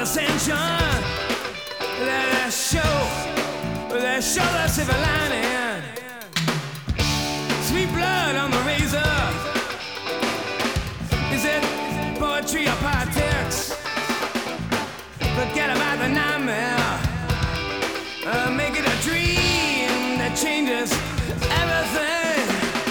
ascension. Let's show the silver lining. Sweet blood on the razor. Is it poetry or politics? Forget about the nightmare. Make it a dream that changes everything.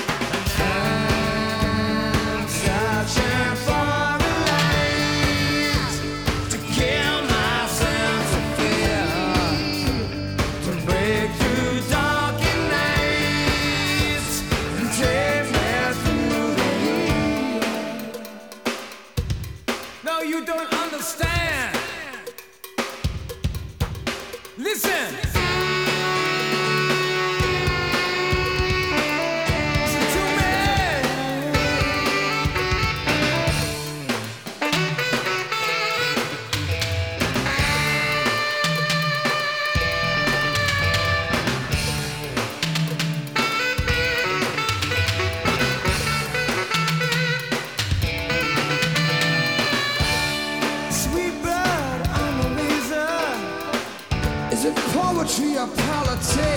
I'm searching for the light to kill my sense of fear, to break through dark nights and take me through the year. No, you don't understand. Listen. Is it poetry or politics?